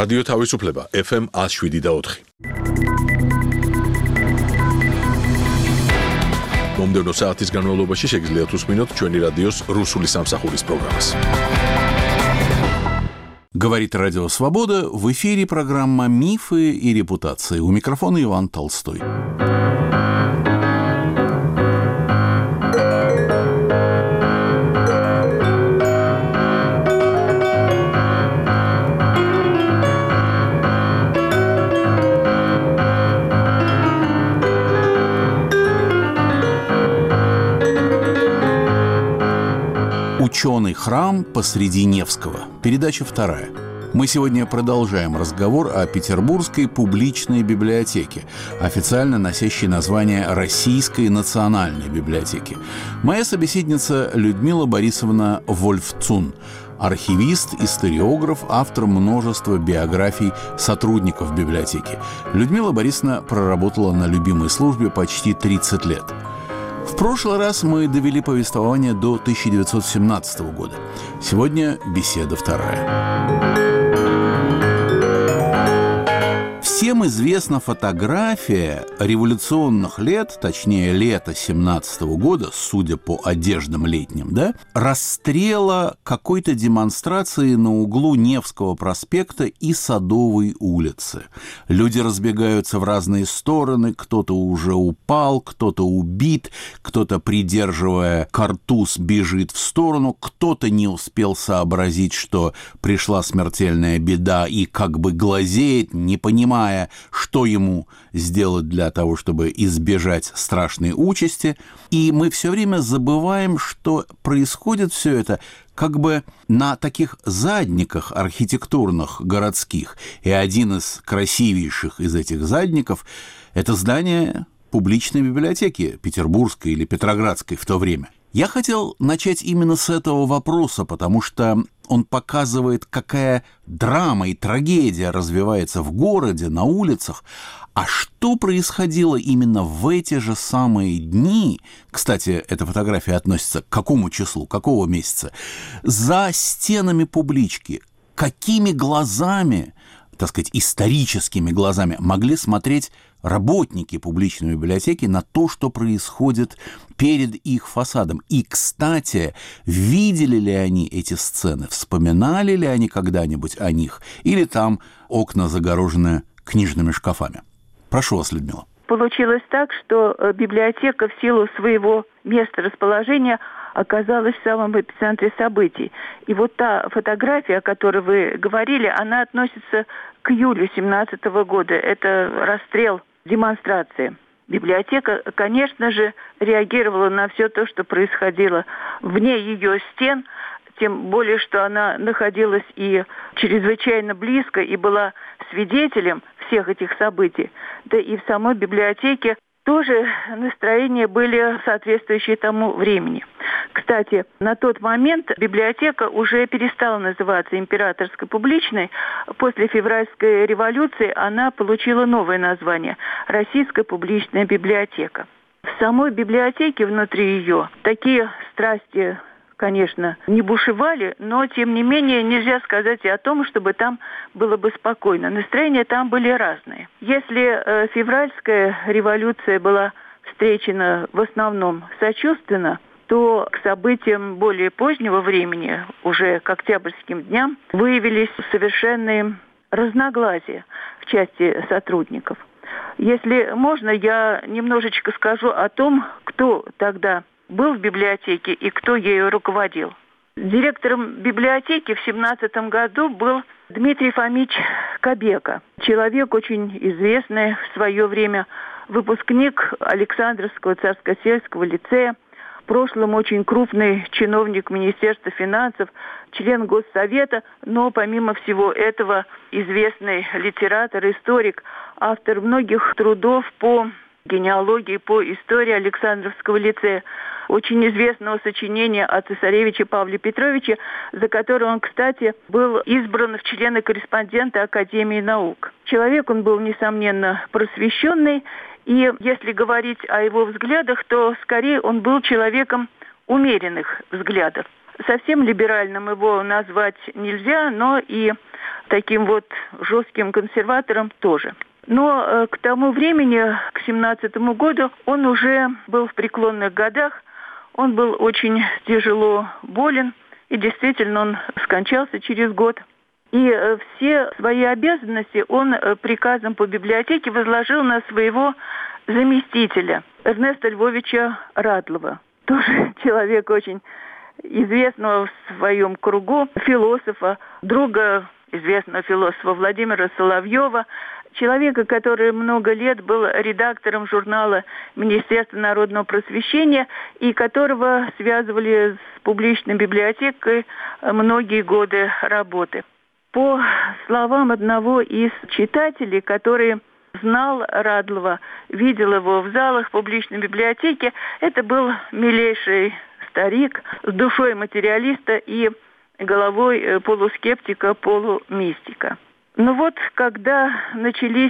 რადიო თავისუფლება FM 107.4. მომდევნო საათის განმავლობაში შეგიძლიათ უსმინოთ ჩვენი რადიოს რუსული სამსახურის პროგრამას. Говорит Радио Свобода, в эфире программа «Мифы и репутации». У микрофона Иван Толстой. «Ученый храм посреди Невского». Передача 2. Мы сегодня продолжаем разговор о Петербургской публичной библиотеке, официально носящей название Российской национальной библиотеки. Моя собеседница Людмила Борисовна Вольфцун, архивист, историограф, автор множества биографий сотрудников библиотеки. Людмила Борисовна проработала на любимой службе почти 30 лет. В прошлый раз мы довели повествование до 1917 года. Сегодня беседа 2. Всем известна фотография революционных лет, точнее лета 17 года, судя по одеждам летним, да, расстрела какой-то демонстрации на углу Невского проспекта и Садовой улицы. Люди разбегаются в разные стороны, кто-то уже упал, кто-то убит, кто-то, придерживая картуз, бежит в сторону, кто-то не успел сообразить, что пришла смертельная беда и как бы глазеет, не понимая, что ему сделать для того, чтобы избежать страшной участи. И мы все время забываем, что происходит все это как бы на таких задниках архитектурных городских. И один из красивейших из этих задников – это здание публичной библиотеки Петербургской или Петроградской в то время. Я хотел начать именно с этого вопроса, потому что он показывает, какая драма и трагедия развивается в городе, на улицах. А что происходило именно в эти же самые дни, кстати, эта фотография относится к какому числу, какого месяца, за стенами публички, какими глазами, так сказать, историческими глазами могли смотреть работники публичной библиотеки на то, что происходит перед их фасадом. И, кстати, видели ли они эти сцены, вспоминали ли они когда-нибудь о них, или там окна загорожены книжными шкафами? Прошу вас, Людмила. Получилось так, что библиотека в силу своего места расположения оказалась в самом эпицентре событий. И вот та фотография, о которой вы говорили, она относится к июлю 17 года. Это расстрел демонстрации. Библиотека, конечно же, реагировала на все то, что происходило вне ее стен, тем более, что она находилась и чрезвычайно близко, и была свидетелем всех этих событий. Да и в самой библиотеке тоже настроения были соответствующие тому времени. Кстати, на тот момент библиотека уже перестала называться императорской публичной. После февральской революции она получила новое название – Российская публичная библиотека. В самой библиотеке, внутри ее, такие страсти, конечно, не бушевали, но, тем не менее, нельзя сказать и о том, чтобы там было бы спокойно. Настроения там были разные. Если февральская революция была встречена в основном сочувственно, то к событиям более позднего времени, уже к октябрьским дням, выявились совершенные разногласия в части сотрудников. Если можно, я немножечко скажу о том, кто тогда был в библиотеке и кто ею руководил. Директором библиотеки в 17 году был Дмитрий Фомич Кобека. Человек очень известный в свое время, выпускник Александровского царско-сельского лицея, в прошлом очень крупный чиновник Министерства финансов, член Госсовета, но помимо всего этого известный литератор, историк, автор многих трудов по генеалогии, по истории Александровского лицея, очень известного сочинения о цесаревиче Павле Петровиче, за которое он, кстати, был избран в члены-корреспонденты Академии наук. Человек он был, несомненно, просвещенный, и если говорить о его взглядах, то скорее он был человеком умеренных взглядов. Совсем либеральным его назвать нельзя, но и таким вот жестким консерватором тоже. Но к тому времени, к 17-му году, он уже был в преклонных годах, он был очень тяжело болен, и действительно он скончался через год. И все свои обязанности он приказом по библиотеке возложил на своего заместителя Эрнеста Львовича Радлова. Тоже человек очень известного в своем кругу, философа, друга известного философа Владимира Соловьева, человека, который много лет был редактором журнала Министерства народного просвещения и которого связывали с публичной библиотекой многие годы работы. По словам одного из читателей, который знал Радлова, видел его в залах публичной библиотеки, это был милейший старик с душой материалиста и головой полускептика, полумистика. Но вот когда начались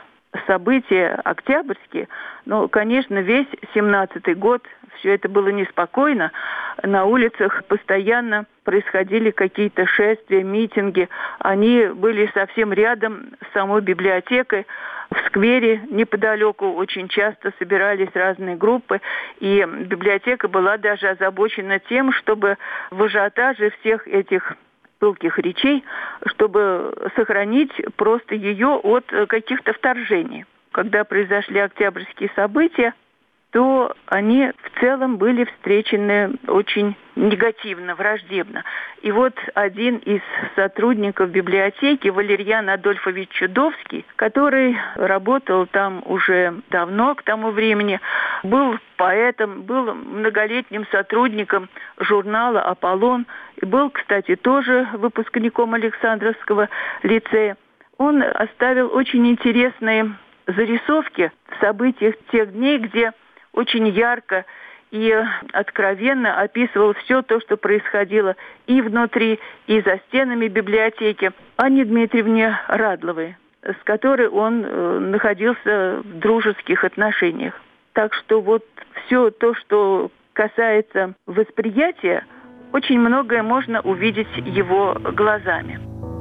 события октябрьские, конечно, весь 17-й год все это было неспокойно. На улицах постоянно происходили какие-то шествия, митинги. Они были совсем рядом с самой библиотекой. В сквере неподалеку очень часто собирались разные группы. И библиотека была даже озабочена тем, чтобы в ажиотаже всех этих пылких речей, чтобы сохранить просто ее от каких-то вторжений. Когда произошли октябрьские события, то они в целом были встречены очень негативно, враждебно. И вот один из сотрудников библиотеки, Валерьян Адольфович Чудовский, который работал там уже давно, к тому времени, был поэтом, был многолетним сотрудником журнала «Аполлон», и был, кстати, тоже выпускником Александровского лицея. Он оставил очень интересные зарисовки в событиях тех дней, где очень ярко и откровенно описывал все то, что происходило и внутри, и за стенами библиотеки. Анне Дмитриевне Радловой, с которой он находился в дружеских отношениях. Так что вот все то, что касается восприятия, очень многое можно увидеть его глазами.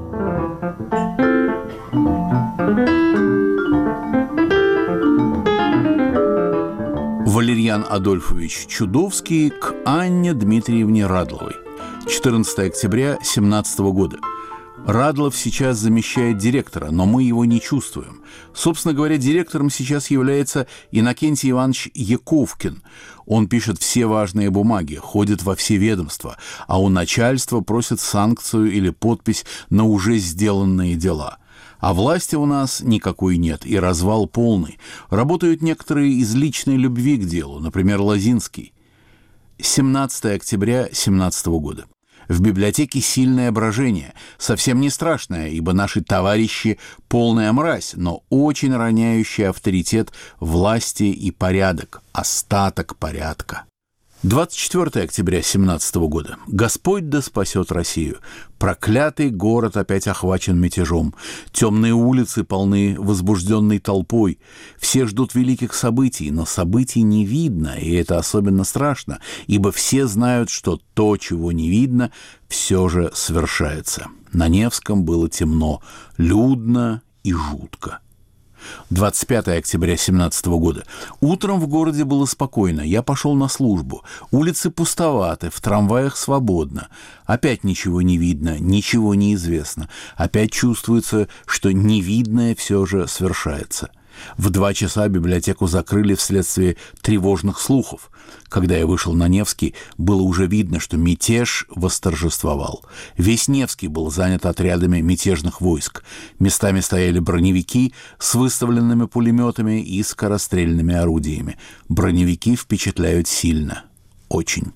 Валерьян Адольфович Чудовский к Анне Дмитриевне Радловой. 14 октября 2017 года. Радлов сейчас замещает директора, но мы его не чувствуем. Собственно говоря, директором сейчас является Иннокентий Иванович Яковкин. Он пишет все важные бумаги, ходит во все ведомства, а у начальства просит санкцию или подпись на уже сделанные дела. А власти у нас никакой нет, и развал полный. Работают некоторые из личной любви к делу, например, Лозинский. 17 октября 2017 года. В библиотеке сильное брожение, совсем не страшное, ибо наши товарищи – полная мразь, но очень роняющий авторитет власти и порядок, остаток порядка. 24 октября 2017 года. Господь да спасет Россию. Проклятый город опять охвачен мятежом. Темные улицы полны возбужденной толпой. Все ждут великих событий, но событий не видно, и это особенно страшно, ибо все знают, что то, чего не видно, все же свершается. На Невском было темно, людно и жутко. 25 октября 2017 года. Утром в городе было спокойно. Я пошел на службу. Улицы пустоваты, в трамваях свободно. Опять ничего не видно, ничего не известно. Опять чувствуется, что невидное все же свершается. В 2 часа библиотеку закрыли вследствие тревожных слухов. Когда я вышел на Невский, было уже видно, что мятеж восторжествовал. Весь Невский был занят отрядами мятежных войск. Местами стояли броневики с выставленными пулеметами и скорострельными орудиями. Броневики впечатляют сильно. Очень.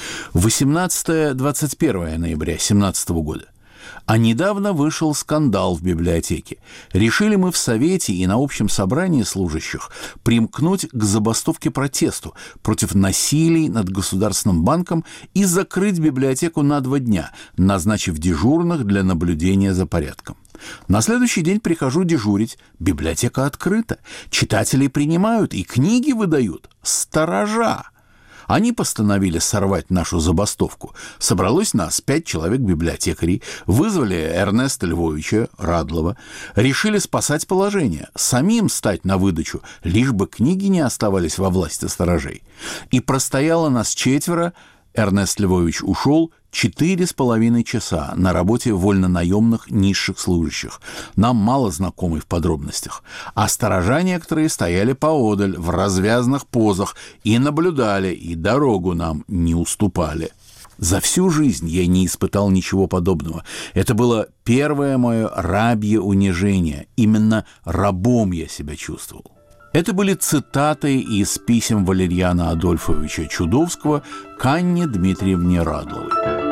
18-21 ноября 2017 года. А недавно вышел скандал в библиотеке. Решили мы в Совете и на общем собрании служащих примкнуть к забастовке-протесту против насилий над Государственным банком и закрыть библиотеку на 2 дня, назначив дежурных для наблюдения за порядком. На следующий день прихожу дежурить. Библиотека открыта. Читателей принимают и книги выдают. Сторожа. Они постановили сорвать нашу забастовку. Собралось нас 5 человек-библиотекарей, вызвали Эрнеста Львовича Радлова, решили спасать положение, самим стать на выдачу, лишь бы книги не оставались во власти сторожей. И простояло нас 4, Эрнест Львович ушел, 4,5 часа на работе вольнонаемных низших служащих, нам мало знакомы в подробностях. А сторожа некоторые стояли поодаль в развязных позах и наблюдали, и дорогу нам не уступали. За всю жизнь я не испытал ничего подобного. Это было первое мое рабье унижение. Именно рабом я себя чувствовал. Это были цитаты из писем Валерьяна Адольфовича Чудовского к Анне Дмитриевне Радловой.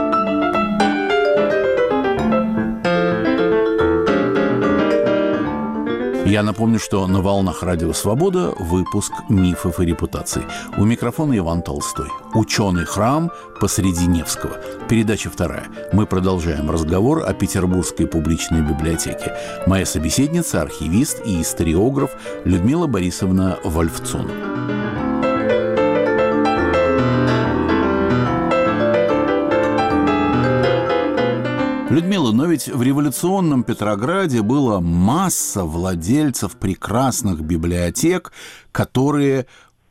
Я напомню, что на волнах Радио Свобода выпуск «Мифов и репутаций». У микрофона Иван Толстой. Ученый храм посреди Невского. Передача 2. Мы продолжаем разговор о Петербургской публичной библиотеке. Моя собеседница – архивист и историограф Людмила Борисовна Вольфцон. Людмила, но ведь в революционном Петрограде была масса владельцев прекрасных библиотек, которые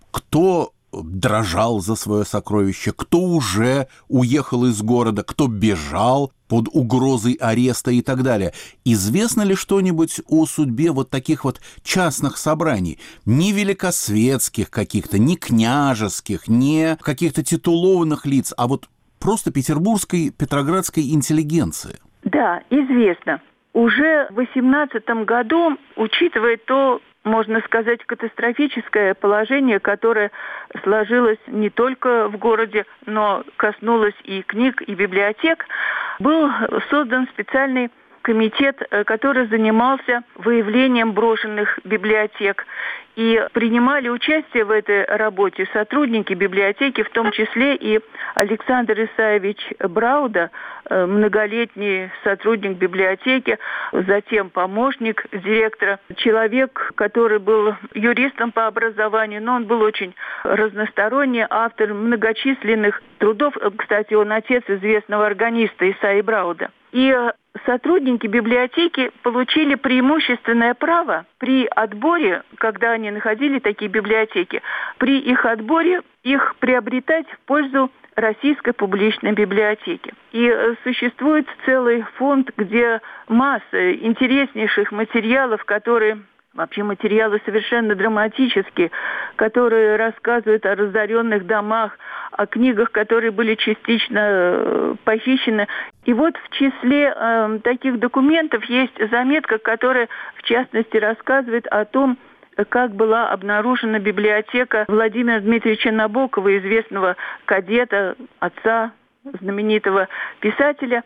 кто дрожал за свое сокровище, кто уже уехал из города, кто бежал под угрозой ареста и так далее. Известно ли что-нибудь о судьбе вот таких вот частных собраний? Не великосветских каких-то, не княжеских, не каких-то титулованных лиц, а вот просто петербургской, петроградской интеллигенции. Да, известно. Уже в 18 году, учитывая то, можно сказать, катастрофическое положение, которое сложилось не только в городе, но коснулось и книг, и библиотек, был создан специальный комитет, который занимался выявлением брошенных библиотек. И принимали участие в этой работе сотрудники библиотеки, в том числе и Александр Исаевич Брауда, многолетний сотрудник библиотеки, затем помощник директора, человек, который был юристом по образованию, но он был очень разносторонний, автор многочисленных трудов. Кстати, он отец известного органиста Исаи Брауда. И сотрудники библиотеки получили преимущественное право при отборе, когда они находили такие библиотеки, при их отборе их приобретать в пользу Российской публичной библиотеки. И существует целый фонд, где масса интереснейших материалов, которые... Вообще материалы совершенно драматические, которые рассказывают о разоренных домах, о книгах, которые были частично похищены. И вот в числе таких документов есть заметка, которая, в частности, рассказывает о том, как была обнаружена библиотека Владимира Дмитриевича Набокова, известного кадета, отца знаменитого писателя.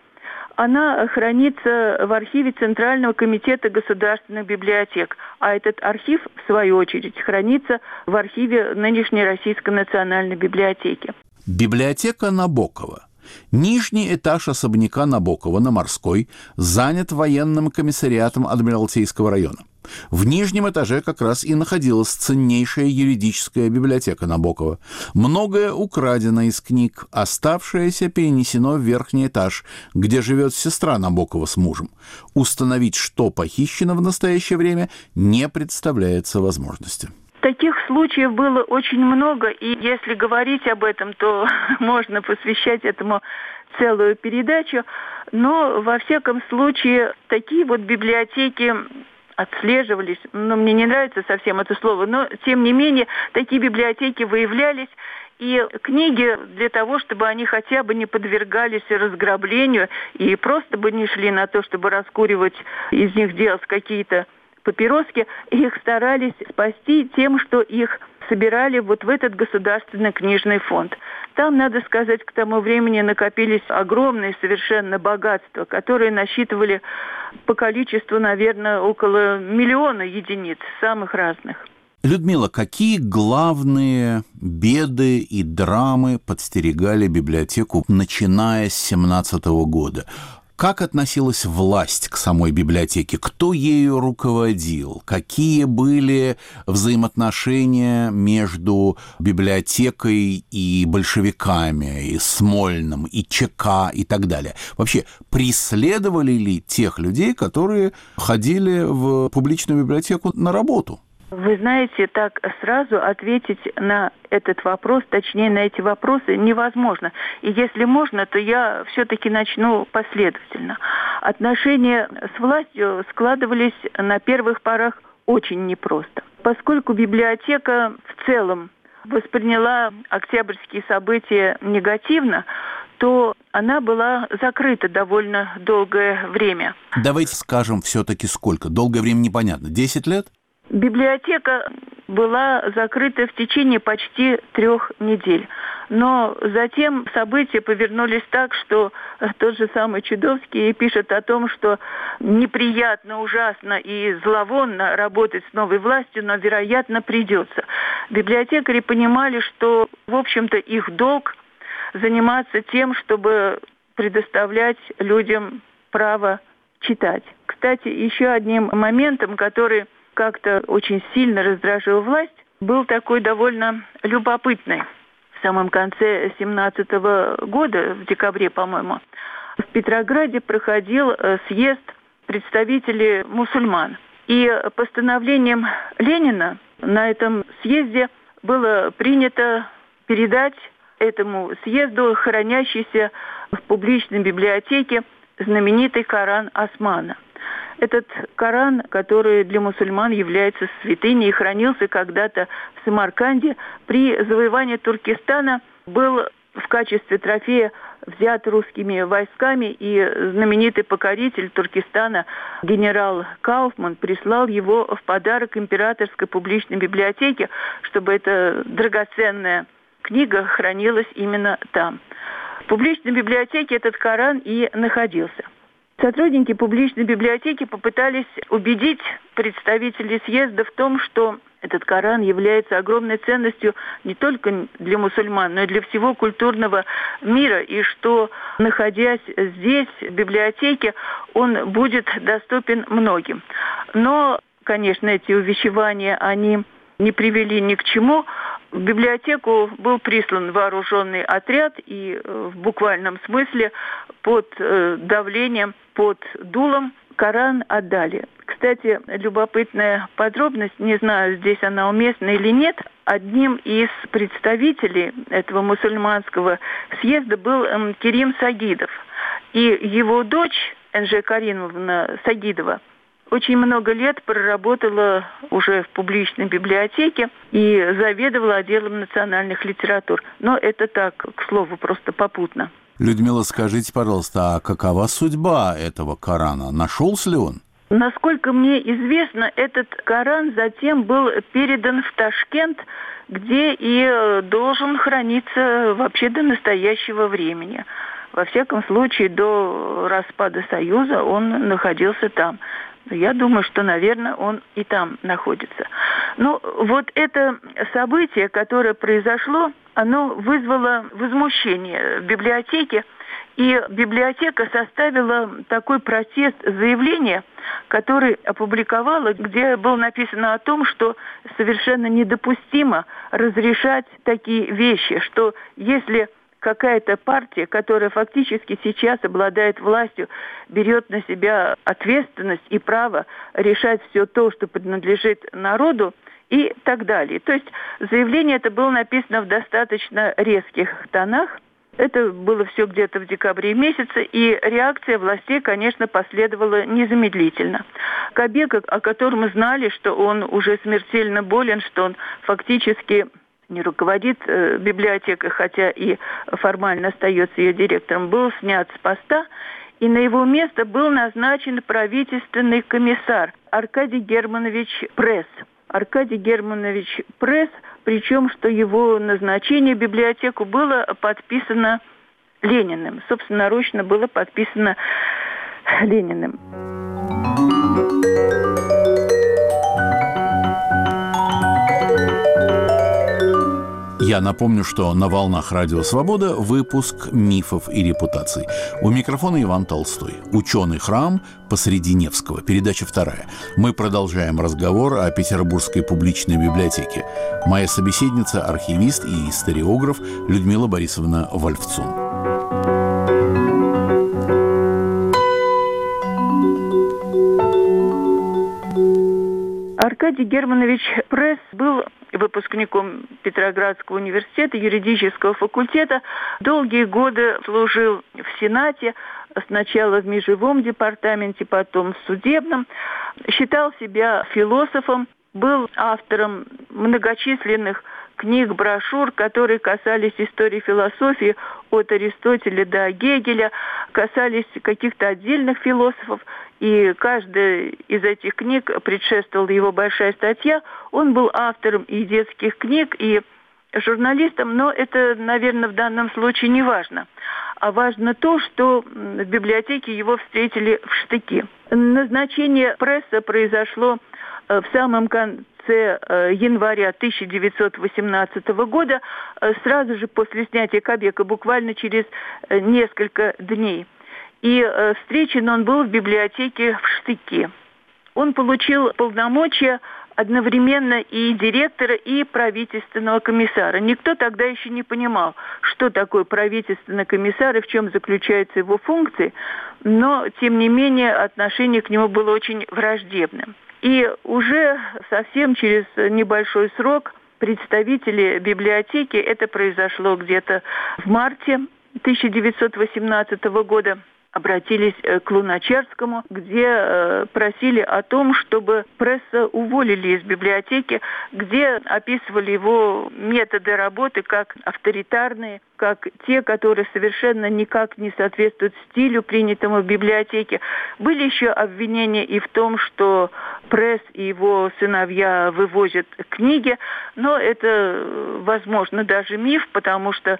Она хранится в архиве Центрального комитета государственных библиотек. А этот архив, в свою очередь, хранится в архиве нынешней Российской национальной библиотеки. Библиотека Набокова. Нижний этаж особняка Набокова на Морской занят военным комиссариатом Адмиралтейского района. В нижнем этаже как раз и находилась ценнейшая юридическая библиотека Набокова. Многое украдено из книг, оставшееся перенесено в верхний этаж, где живет сестра Набокова с мужем. Установить, что похищено в настоящее время, не представляется возможности. Таких случаев было очень много, и если говорить об этом, то можно посвящать этому целую передачу. Но, во всяком случае, такие вот библиотеки отслеживались, мне не нравится совсем это слово, но, тем не менее, такие библиотеки выявлялись, и книги для того, чтобы они хотя бы не подвергались разграблению и просто бы не шли на то, чтобы раскуривать из них, делать какие-то папироски, их старались спасти тем, что их собирали вот в этот государственный книжный фонд. Там, надо сказать, к тому времени накопились огромные совершенно богатства, которые насчитывали по количеству, наверное, около 1 миллиона единиц, самых разных. Людмила, какие главные беды и драмы подстерегали библиотеку, начиная с 1917 года? Как относилась власть к самой библиотеке? Кто ею руководил? Какие были взаимоотношения между библиотекой и большевиками, и Смольным, и ЧК, и так далее? Вообще, преследовали ли тех людей, которые ходили в публичную библиотеку на работу? Вы знаете, так сразу ответить на этот вопрос, точнее, на эти вопросы невозможно. И если можно, то я все-таки начну последовательно. Отношения с властью складывались на первых порах очень непросто. Поскольку библиотека в целом восприняла октябрьские события негативно, то она была закрыта довольно долгое время. Давайте скажем все-таки сколько. Долгое время непонятно. 10 лет? Библиотека была закрыта в течение почти 3 недель. Но затем события повернулись так, что тот же самый Чудовский пишет о том, что неприятно, ужасно и зловонно работать с новой властью, но, вероятно, придется. Библиотекари понимали, что, в общем-то, их долг заниматься тем, чтобы предоставлять людям право читать. Кстати, еще одним моментом, который как-то очень сильно раздражил власть, был такой довольно любопытный. В самом конце 1917 года, в декабре, по-моему, в Петрограде проходил съезд представителей мусульман. И постановлением Ленина на этом съезде было принято передать этому съезду хранящийся в публичной библиотеке знаменитый Коран Османа. Этот Коран, который для мусульман является святыней и хранился когда-то в Самарканде, при завоевании Туркестана был в качестве трофея взят русскими войсками, и знаменитый покоритель Туркестана генерал Кауфман прислал его в подарок императорской публичной библиотеке, чтобы эта драгоценная книга хранилась именно там. В публичной библиотеке этот Коран и находился. Сотрудники публичной библиотеки попытались убедить представителей съезда в том, что этот Коран является огромной ценностью не только для мусульман, но и для всего культурного мира, и что, находясь здесь, в библиотеке, он будет доступен многим. Но, конечно, эти увещевания, они не привели ни к чему. В библиотеку был прислан вооруженный отряд, и в буквальном смысле под давлением, под дулом Коран отдали. Кстати, любопытная подробность, не знаю, здесь она уместна или нет, одним из представителей этого мусульманского съезда был Керим Сагидов. И его дочь, Энже Каримовна Сагидова, очень много лет проработала уже в публичной библиотеке и заведовала отделом национальных литератур. Но это так, к слову, просто попутно. Людмила, скажите, пожалуйста, а какова судьба этого Корана? Нашелся ли он? Насколько мне известно, этот Коран затем был передан в Ташкент, где и должен храниться вообще до настоящего времени. Во всяком случае, до распада Союза он находился там. Я думаю, что, наверное, он и там находится. Но вот это событие, которое произошло, оно вызвало возмущение в библиотеке, и библиотека составила такой протест, заявление, которое опубликовала, где было написано о том, что совершенно недопустимо разрешать такие вещи, что если какая-то партия, которая фактически сейчас обладает властью, берет на себя ответственность и право решать все то, что принадлежит народу, и так далее. То есть заявление это было написано в достаточно резких тонах. Это было все где-то в декабре месяце, и реакция властей, конечно, последовала незамедлительно. Кобек, о котором мы знали, что он уже смертельно болен, что он фактически не руководит библиотекой, хотя и формально остается ее директором, был снят с поста, и на его место был назначен правительственный комиссар Аркадий Германович Пресс. Аркадий Германович Пресс, причем, что его назначение в библиотеку было подписано Лениным. Собственноручно было подписано Лениным. Я напомню, что на «Волнах Радио Свобода» выпуск «Мифов и репутаций». У микрофона Иван Толстой. «Ученый храм посреди Невского». Передача 2. Мы продолжаем разговор о Петербургской публичной библиотеке. Моя собеседница – архивист и историограф Людмила Борисовна Вольфцун. Аркадий Германович Пресс был выпускником Петроградского университета, юридического факультета. Долгие годы служил в Сенате, сначала в межевом департаменте, потом в судебном. Считал себя философом, был автором многочисленных книг, брошюр, которые касались истории философии от Аристотеля до Гегеля, касались каких-то отдельных философов. И каждая из этих книг предшествовала его большая статья. Он был автором и детских книг, и журналистом, но это, наверное, в данном случае не важно. А важно то, что в библиотеке его встретили в штыки. Назначение Пресса произошло в самом конце января 1918 года, сразу же после снятия Кобека, буквально через несколько дней. И встречен он был в библиотеке в штыки. Он получил полномочия одновременно и директора, и правительственного комиссара. Никто тогда еще не понимал, что такое правительственный комиссар и в чем заключаются его функции, но, тем не менее, отношение к нему было очень враждебным. И уже совсем через небольшой срок представители библиотеки, это произошло где-то в марте 1918 года, обратились к Луначарскому, где просили о том, чтобы Пресса уволили из библиотеки, где описывали его методы работы как авторитарные, как те, которые совершенно никак не соответствуют стилю, принятому в библиотеке. Были еще обвинения и в том, что Пресс и его сыновья вывозят книги, но это, возможно, даже миф, потому что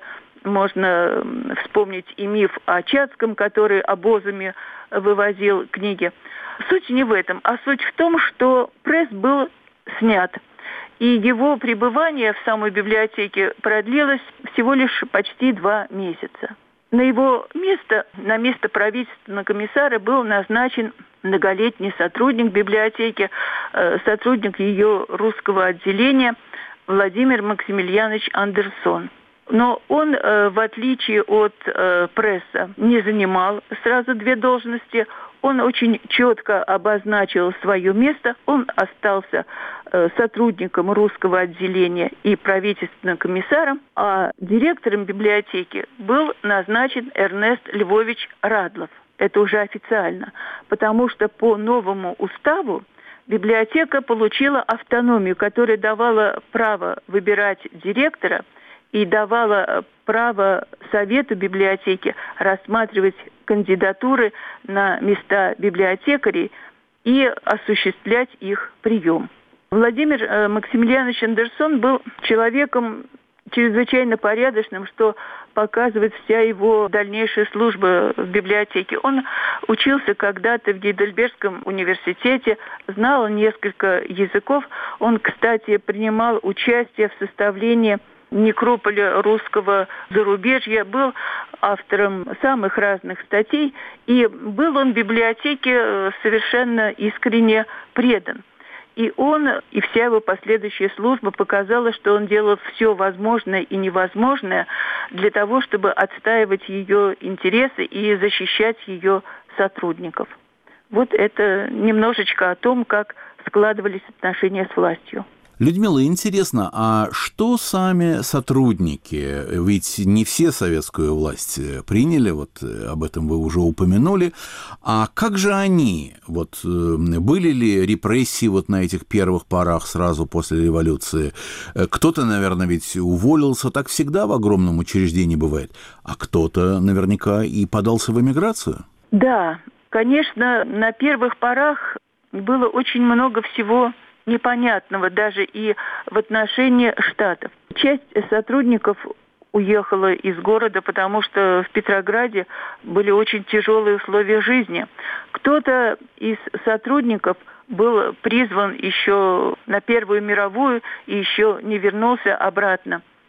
можно вспомнить и миф о Чацком, который обозами вывозил книги. Суть не в этом, а суть в том, что Пресс был снят. И его пребывание в самой библиотеке продлилось всего лишь почти 2 месяца. На его место, на место правительственного комиссара, был назначен многолетний сотрудник библиотеки, сотрудник ее русского отделения Владимир Максимилианович Андерсон. Но он, в отличие от Пресса, не занимал сразу 2 должности. Он очень четко обозначил свое место. Он остался сотрудником русского отделения и правительственным комиссаром, а директором библиотеки был назначен Эрнест Львович Радлов. Это уже официально, потому что по новому уставу библиотека получила автономию, которая давала право выбирать директора и давала право Совету библиотеки рассматривать кандидатуры на места библиотекарей и осуществлять их прием. Владимир Максимилианович Андерсон был человеком чрезвычайно порядочным, что показывает вся его дальнейшая служба в библиотеке. Он учился когда-то в Гейдельбергском университете, знал несколько языков. Он, кстати, принимал участие в составлении некрополя русского зарубежья, был автором самых разных статей, и был он библиотеке совершенно искренне предан. И он, и вся его последующая служба показала, что он делал все возможное и невозможное для того, чтобы отстаивать ее интересы и защищать ее сотрудников. Вот это немножечко о том, как складывались отношения с властью. Людмила, интересно, а что сами сотрудники, ведь не все советскую власть приняли, вот об этом вы уже упомянули, а как же они, вот были ли репрессии вот на этих первых порах сразу после революции? Кто-то, наверное, ведь уволился, так всегда в огромном учреждении бывает, а кто-то наверняка и подался в эмиграцию? Да, конечно, на первых порах было очень много всего непонятного даже и в отношении штатов. Часть сотрудников уехала из города, потому что в Петрограде были очень тяжелые условия жизни. Кто-то из сотрудников был призван еще на Первую мировую и еще не вернулся обратно.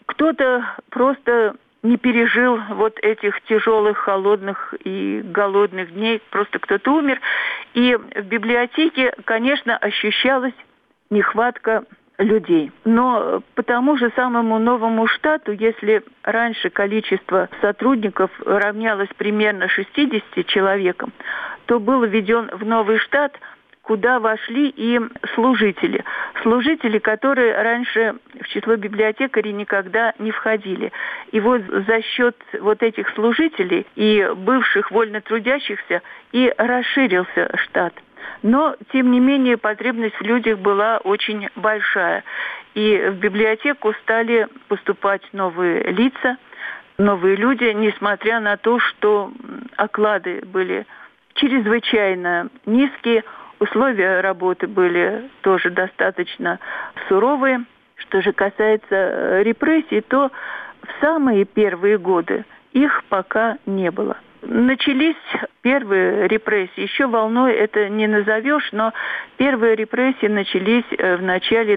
кто-то просто не пережил вот этих тяжелых, холодных и голодных дней, просто кто-то умер. И в библиотеке, конечно, ощущалась нехватка людей. Но по тому же самому новому штату, если раньше количество сотрудников равнялось примерно 60 человекам, то был введен в новый штат, куда вошли и служители. Служители, которые раньше в число библиотекарей никогда не входили. И вот за счет вот этих служителей и бывших вольно трудящихся и расширился штат. Но, тем не менее, потребность в людях была очень большая. И в библиотеку стали поступать новые лица, новые люди, несмотря на то, что оклады были чрезвычайно низкие, условия работы были тоже достаточно суровые. Что же касается репрессий, то в самые первые годы их пока не было. Начались первые репрессии. Еще волной это не назовешь, но первые репрессии начались в начале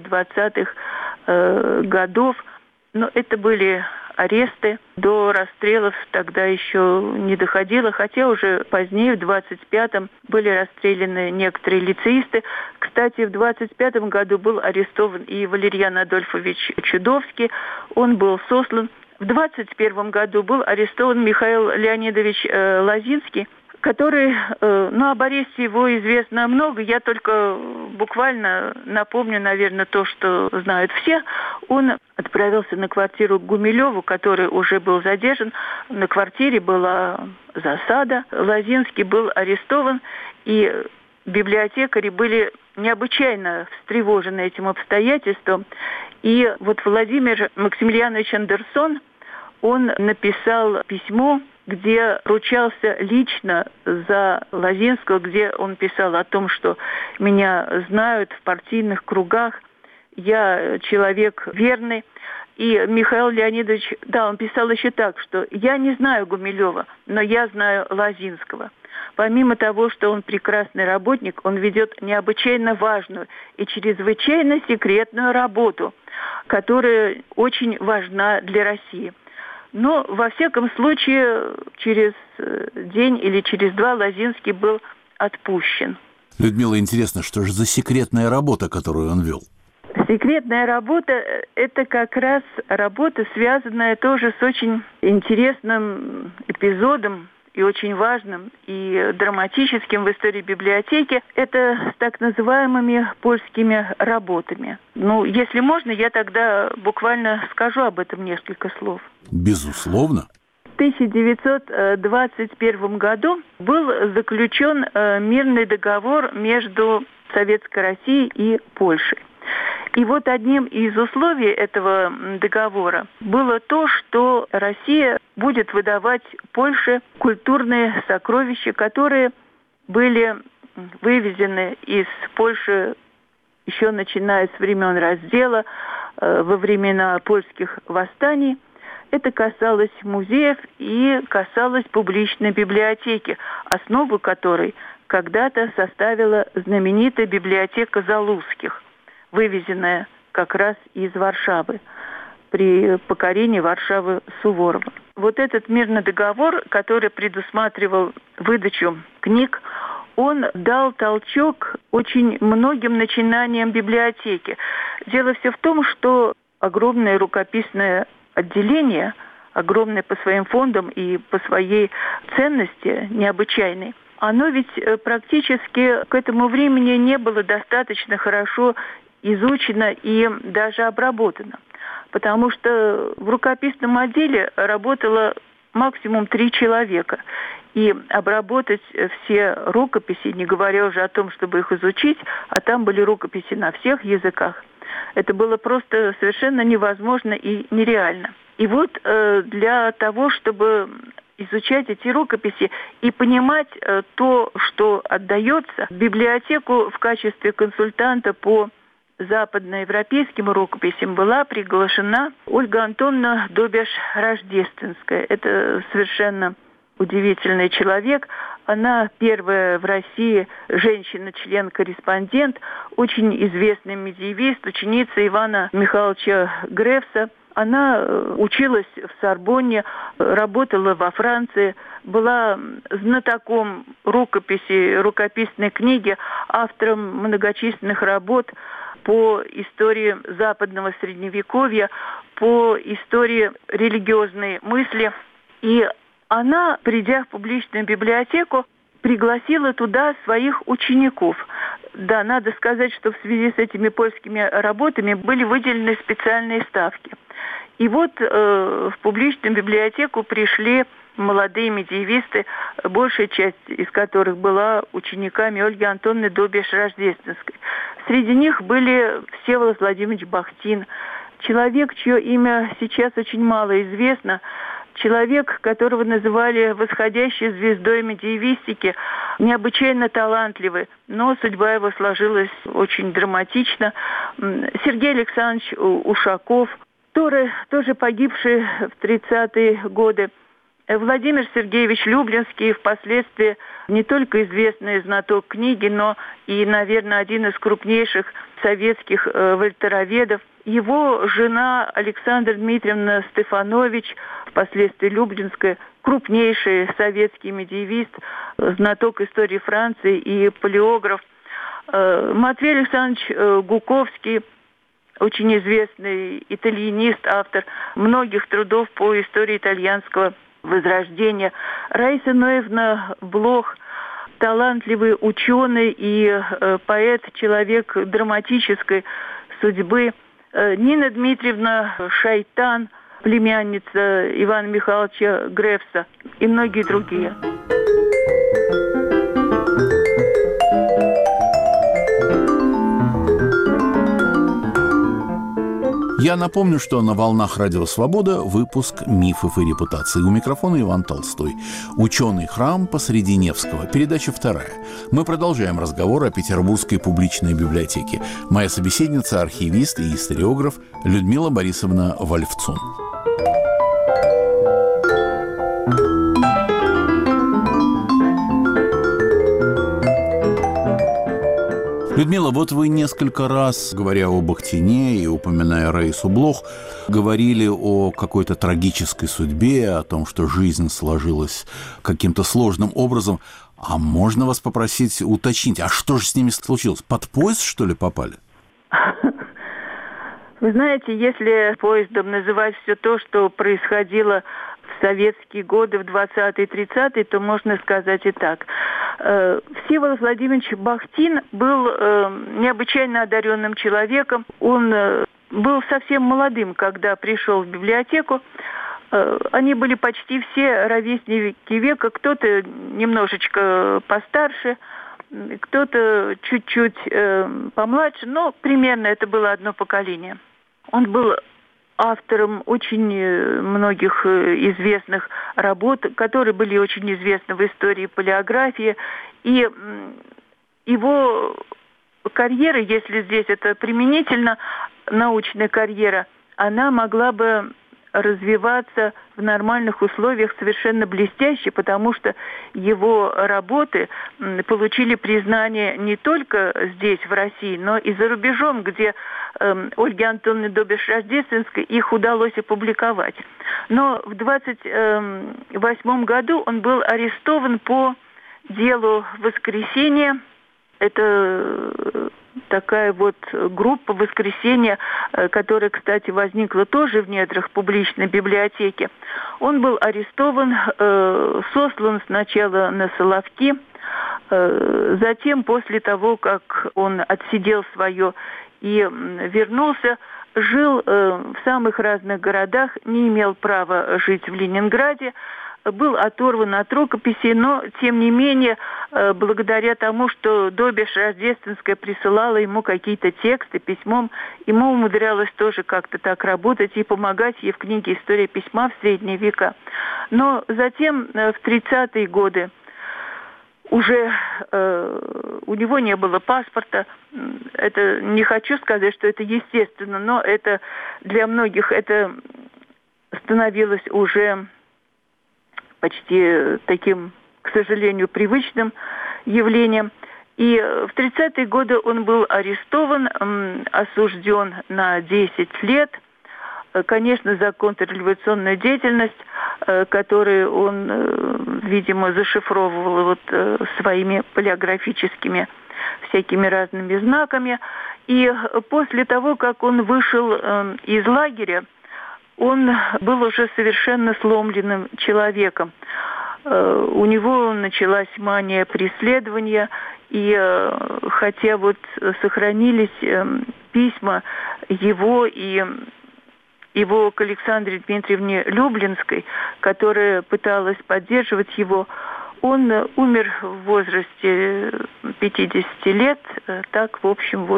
20-х годов. Но это были аресты. До расстрелов тогда еще не доходило, хотя уже позднее, в 25-м, были расстреляны некоторые лицеисты. Кстати, в 25-м году был арестован и Валерьян Адольфович Чудовский. Он был сослан. В 21 году был арестован Михаил Леонидович Лозинский, который, об аресте его известно много, я только буквально напомню, наверное, то, что знают все. Он отправился на квартиру к Гумилеву, который уже был задержан. На квартире была засада. Лозинский был арестован, и библиотекари были необычайно встревожены этим обстоятельством. И вот Владимир Максимилианович Андерсон, он написал письмо, где ручался лично за Лозинского, где он писал о том, что меня знают в партийных кругах, я человек верный. И Михаил Леонидович, он писал еще так, что «я не знаю Гумилева, но я знаю Лозинского». Помимо того, что он прекрасный работник, он ведет необычайно важную и чрезвычайно секретную работу, которая очень важна для России. Но, во всяком случае, через день или через два Лозинский был отпущен. Людмила, интересно, что же за секретная работа, которую он вел? Секретная работа – это как раз работа, связанная тоже с очень интересным эпизодом, и очень важным, и драматическим в истории библиотеки, это с так называемыми польскими работами. Если можно, я тогда буквально скажу об этом несколько слов. Безусловно. В 1921 году был заключен мирный договор между Советской Россией и Польшей. И вот одним из условий этого договора было то, что Россия будет выдавать Польше культурные сокровища, которые были вывезены из Польши еще начиная с времен раздела, во времена польских восстаний. Это касалось музеев и касалось публичной библиотеки, основу которой когда-то составила знаменитая библиотека Залузских, вывезенная как раз из Варшавы при покорении Варшавы Суворовым. Вот этот мирный договор, который предусматривал выдачу книг, он дал толчок очень многим начинаниям библиотеки. Дело все в том, что огромное рукописное отделение, огромное по своим фондам и по своей ценности необычайной, оно ведь практически к этому времени не было достаточно хорошо изучено и даже обработано. Потому что в рукописном отделе работало максимум 3 человека. И обработать все рукописи, не говоря уже о том, чтобы их изучить, а там были рукописи на всех языках, это было просто совершенно невозможно и нереально. И вот для того, чтобы изучать эти рукописи и понимать то, что отдается, в библиотеку в качестве консультанта по западноевропейским рукописям была приглашена Ольга Антоновна Добеш-Рождественская. Это совершенно удивительный человек. Она первая в России женщина-член-корреспондент, очень известный медиевист, ученица Ивана Михайловича Гревса. Она училась в Сорбонне, работала во Франции, была знатоком рукописной книги, автором многочисленных работ по истории западного Средневековья, по истории религиозной мысли. И она, придя в публичную библиотеку, пригласила туда своих учеников. Да, надо сказать, что в связи с этими польскими работами были выделены специальные ставки. И вот в публичную библиотеку пришли молодые медиевисты, большая часть из которых была учениками Ольги Антоновны Добиш-Рождественской. Среди них были Всеволод Владимирович Бахтин, человек, чье имя сейчас очень мало известно, человек, которого называли восходящей звездой медиевистики, необычайно талантливый, но судьба его сложилась очень драматично. Сергей Александрович Ушаков, тоже погибший в 30-е годы. Владимир Сергеевич Люблинский, впоследствии не только известный знаток книги, но и, наверное, один из крупнейших советских вольтероведов. Его жена Александра Дмитриевна Стефанович, впоследствии Люблинская, крупнейший советский медиевист, знаток истории Франции и палеограф. Матвей Александрович Гуковский, очень известный итальянист, автор многих трудов по истории итальянского Возрождения. Раиса Ноевна Блох, талантливый ученый и поэт, человек драматической судьбы. Нина Дмитриевна Шайтан, племянница Ивана Михайловича Грефса и многие другие. Я напомню, что на волнах Радио Свобода выпуск «Мифов и репутации». У микрофона Иван Толстой. Ученый храм посреди Невского. Передача 2. Мы продолжаем разговор о Петербургской публичной библиотеке. Моя собеседница – архивист и историограф Людмила Борисовна Вольфцун. Людмила, вот вы несколько раз, говоря о Бахтине и упоминая Раису Блох, говорили о какой-то трагической судьбе, о том, что жизнь сложилась каким-то сложным образом. А можно вас попросить уточнить, а что же с ними случилось? Под поезд, что ли, попали? Вы знаете, если поездом называть все то, что происходило в советские годы, в 20-е, 30-е, то можно сказать и так. Всеволод Владимирович Бахтин был необычайно одаренным человеком. Он был совсем молодым, когда пришел в библиотеку. Они были почти все ровесники века, кто-то немножечко постарше, кто-то чуть-чуть помладше, но примерно это было одно поколение. Он был автором очень многих известных работ, которые были очень известны в истории палеографии. И его карьера, если здесь это применительно, научная карьера, она могла бы развиваться в нормальных условиях совершенно блестяще, потому что его работы получили признание не только здесь, в России, но и за рубежом, где Ольге Антоновне Добиш-Рождественской их удалось опубликовать. Но в 1928 году он был арестован по делу «Воскресенье». Это такая вот группа «Воскресенье», которая, кстати, возникла тоже в недрах публичной библиотеки. Он был арестован, сослан сначала на Соловки, затем, после того, как он отсидел свое и вернулся, жил в самых разных городах, не имел права жить в Ленинграде, был оторван от рукописей, но, тем не менее, благодаря тому, что Добиш-Рождественская присылала ему какие-то тексты письмом, ему умудрялось тоже как-то так работать и помогать ей в книге «История письма в средние века». Но затем, в 30-е годы, уже у него не было паспорта. Это не хочу сказать, что это естественно, но это для многих это становилось уже почти таким, к сожалению, привычным явлением. И в 30-е годы он был арестован, осужден на 10 лет. конечно, за контрреволюционную деятельность, которую он, видимо, зашифровывал своими палеографическими всякими разными знаками. И после того, как он вышел из лагеря, он был уже совершенно сломленным человеком. У него началась мания преследования, и хотя сохранились письма его и его к Александре Дмитриевне Люблинской, которая пыталась поддерживать его, он умер в возрасте 50 лет, так, в общем,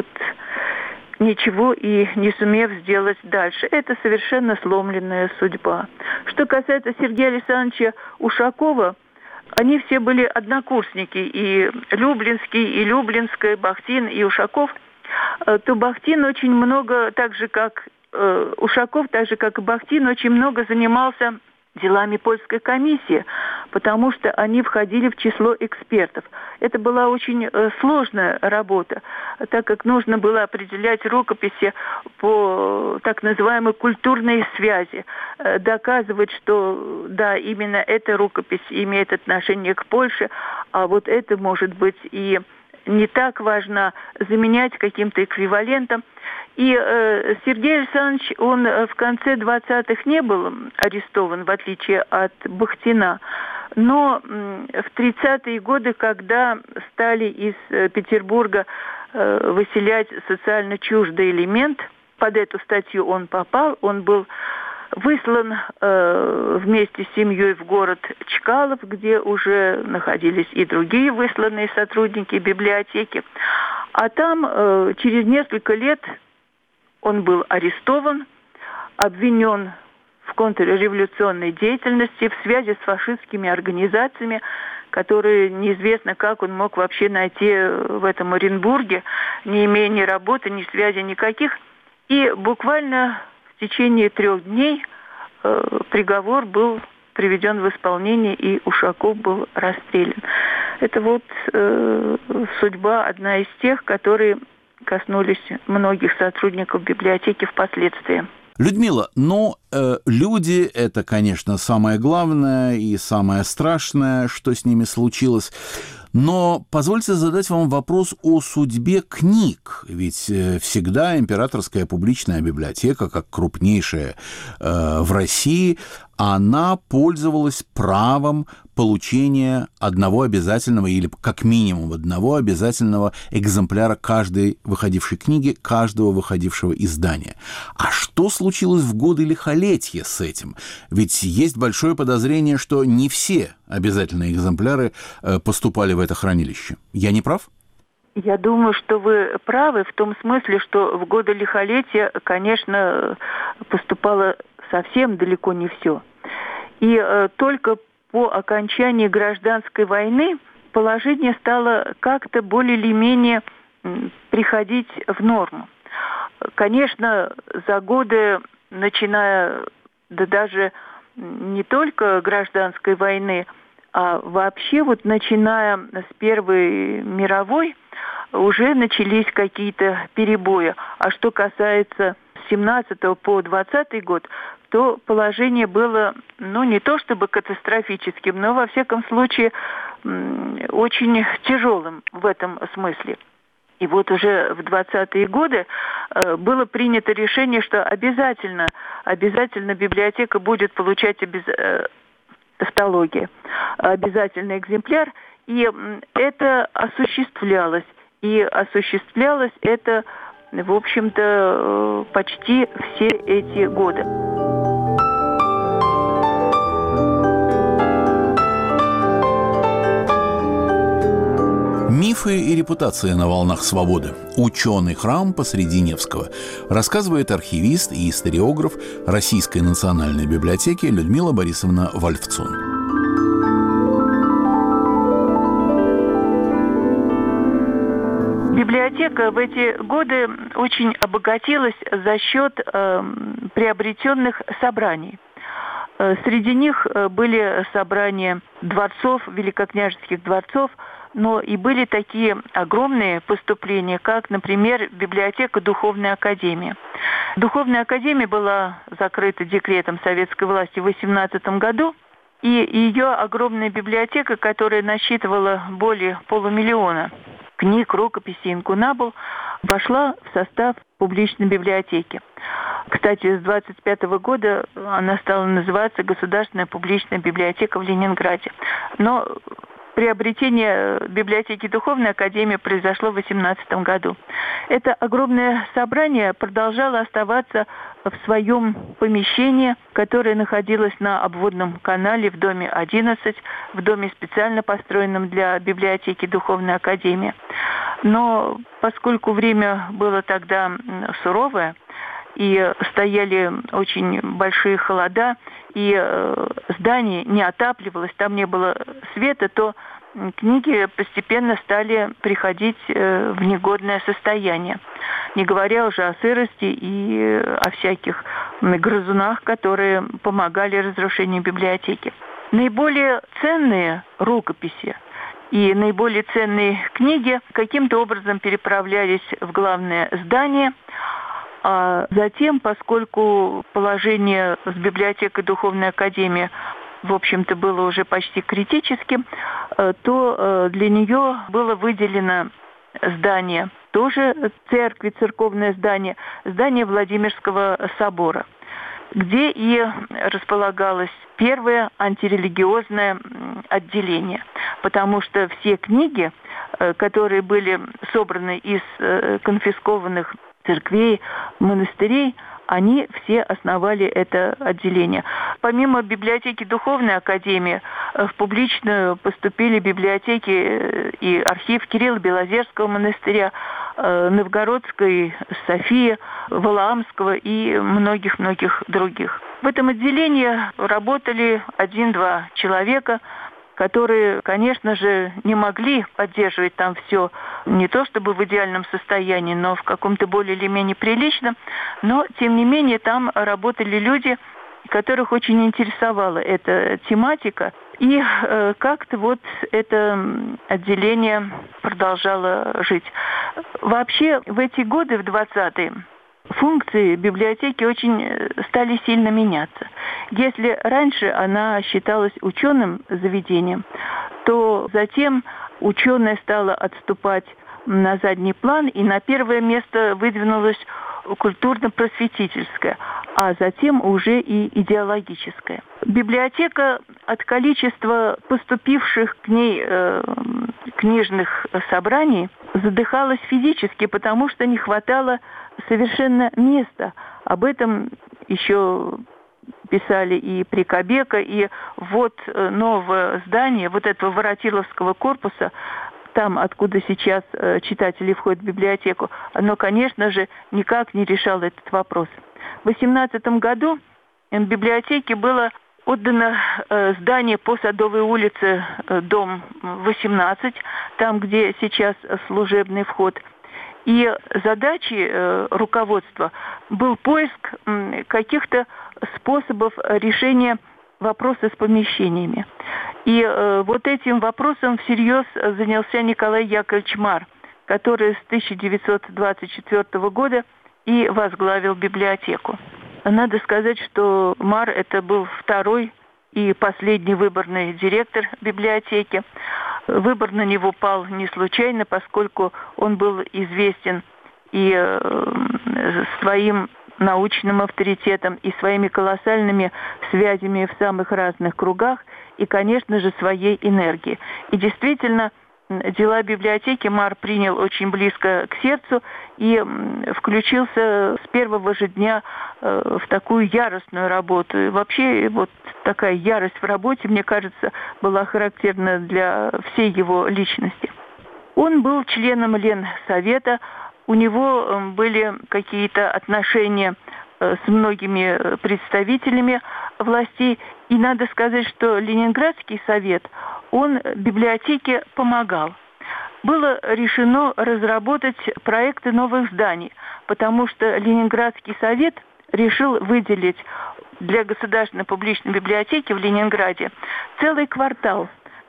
ничего и не сумев сделать дальше. Это совершенно сломленная судьба. Что касается Сергея Александровича Ушакова, они все были однокурсники, и Люблинский, и Люблинская, Бахтин, и Ушаков. То Бахтин очень много, так же как Ушаков, так же как и Бахтин, очень много занимался делами польской комиссии, потому что они входили в число экспертов. Это была очень сложная работа, так как нужно было определять рукописи по так называемой культурной связи, доказывать, что да, именно эта рукопись имеет отношение к Польше, а это может быть и не так важно, заменять каким-то эквивалентом. И Сергей Александрович, он в конце 20-х не был арестован, в отличие от Бахтина. Но в 30-е годы, когда стали из Петербурга выселять социально чуждый элемент, под эту статью он попал, он был выслан вместе с семьей в город Чкалов, где уже находились и другие высланные сотрудники библиотеки. А там через несколько лет он был арестован, обвинен в контрреволюционной деятельности, в связи с фашистскими организациями, которые неизвестно, как он мог вообще найти в этом Оренбурге, не имея ни работы, ни связи никаких. И буквально в течение 3 дней приговор был приведен в исполнение, и Ушаков был расстрелян. Это судьба одна из тех, которые коснулись многих сотрудников библиотеки впоследствии. Людмила, люди – это, конечно, самое главное и самое страшное, что с ними случилось. Но позвольте задать вам вопрос о судьбе книг. Ведь всегда Императорская публичная библиотека, как крупнейшая в России, она пользовалась правом получения одного обязательного или как минимум одного обязательного экземпляра каждой выходившей книги, каждого выходившего издания. А что случилось в годы лихолетия с этим? Ведь есть большое подозрение, что не все обязательные экземпляры поступали в это хранилище. Я не прав? Я думаю, что вы правы в том смысле, что в годы лихолетия, конечно, поступало совсем далеко не все. И только по окончании гражданской войны положение стало как-то более или менее приходить в норму. Конечно, за годы, начиная, даже не только гражданской войны, а вообще начиная с Первой мировой, уже начались какие-то перебои. А что касается с 17 по 20 год, то положение было, не то чтобы катастрофическим, но, во всяком случае, очень тяжелым в этом смысле. И уже в 20-е годы было принято решение, что обязательно библиотека будет получать тавтология, обязательный экземпляр, и это осуществлялось. И осуществлялось это, в общем-то, почти все эти годы. Мифы и репутация на волнах свободы. Ученый храм посреди Невского. Рассказывает архивист и историограф Российской национальной библиотеки Людмила Борисовна Вольфцун. Библиотека в эти годы очень обогатилась за счет приобретенных собраний. Среди них были собрания дворцов, великокняжеских дворцов, но и были такие огромные поступления, как, например, библиотека Духовной академии. Духовная академия была закрыта декретом советской власти в 18 году, и ее огромная библиотека, которая насчитывала более 500 000 книг, рукописей, инкунабул, вошла в состав публичной библиотеки. Кстати, с 25 года она стала называться Государственная публичная библиотека в Ленинграде. Но приобретение библиотеки Духовной академии произошло в 18 году. Это огромное собрание продолжало оставаться в своем помещении, которое находилось на обводном канале в доме 11, в доме, специально построенном для библиотеки Духовной академии. Но поскольку время было тогда суровое, и стояли очень большие холода, и здание не отапливалось, там не было света, то книги постепенно стали приходить в негодное состояние. Не говоря уже о сырости и о всяких грызунах, которые помогали разрушению библиотеки. Наиболее ценные рукописи и наиболее ценные книги каким-то образом переправлялись в главное здание. А затем, поскольку положение с библиотекой Духовной академии, в общем-то, было уже почти критическим, то для нее было выделено здание, тоже церкви, церковное здание, здание Владимирского собора, где и располагалось первое антирелигиозное отделение, потому что все книги, которые были собраны из конфискованных церквей, монастырей, они все основали это отделение. Помимо библиотеки Духовной академии, в публичную поступили библиотеки и архив Кирилла Белозерского монастыря, Новгородской Софии, Валаамского и многих-многих других. В этом отделении работали 1-2 человека, которые, конечно же, не могли поддерживать там все не то чтобы в идеальном состоянии, но в каком-то более или менее приличном. Но, тем не менее, там работали люди, которых очень интересовала эта тематика. И как-то вот это отделение продолжало жить. Вообще, в эти годы, в 20-е, функции библиотеки очень стали сильно меняться. Если раньше она считалась ученым заведением, то затем ученая стала отступать на задний план, и на первое место выдвинулась культурно-просветительская, а затем уже и идеологическая. Библиотека от количества поступивших к ней книжных собраний задыхалась физически, потому что не хватало совершенно места. Об этом еще писали и Прикобека, и вот новое здание вот этого Воротиловского корпуса, там, откуда сейчас читатели входят в библиотеку, оно, конечно же, никак не решало этот вопрос. В 2018 году в библиотеке было отдано здание по Садовой улице, дом 18, там, где сейчас служебный вход. И задачей руководства был поиск каких-то способов решения вопроса с помещениями. И вот этим вопросом всерьез занялся Николай Яковлевич Мар, который с 1924 года и возглавил библиотеку. Надо сказать, что Мар это был второй и последний выборный директор библиотеки. Выбор на него пал не случайно, поскольку он был известен и своим научным авторитетом, и своими колоссальными связями в самых разных кругах, и, конечно же, своей энергией. И действительно, дела библиотеки Мар принял очень близко к сердцу и включился с первого же дня в такую яростную работу. И вообще, вот такая ярость в работе, мне кажется, была характерна для всей его личности. Он был членом Ленсовета, у него были какие-то отношения с многими представителями властей. И надо сказать, что Ленинградский совет, он библиотеке помогал. Было решено разработать проекты новых зданий, потому что Ленинградский совет решил выделить для Государственной публичной библиотеки в Ленинграде целый квартал